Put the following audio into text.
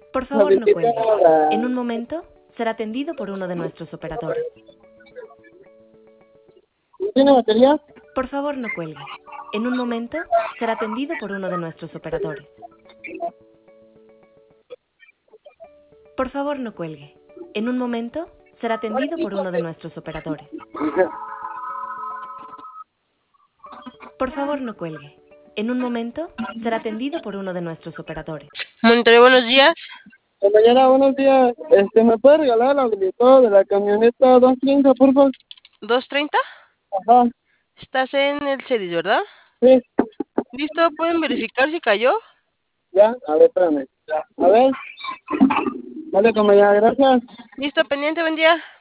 Por La favor, no cuelgue. En un visita. momento será atendido por uno de nuestros operadores. ¿Tiene batería? Por favor, no cuelgue. En un momento será atendido por uno de nuestros operadores. Por favor, no cuelgue. En un momento será atendido por uno de nuestros operadores. Por favor, no cuelgue. En un momento será atendido por uno de nuestros operadores. Monterrey, buenos días. Compañera, buenos días. ¿Me puede regalar el habilitado de la camioneta 230, por favor? ¿230? Ajá, Estás en el CEDIS, ¿verdad? sí, ¿Listo? ¿Pueden verificar si cayó? ya, a ver, espérame. A ver, vale, compañera, gracias. Listo, pendiente, buen día.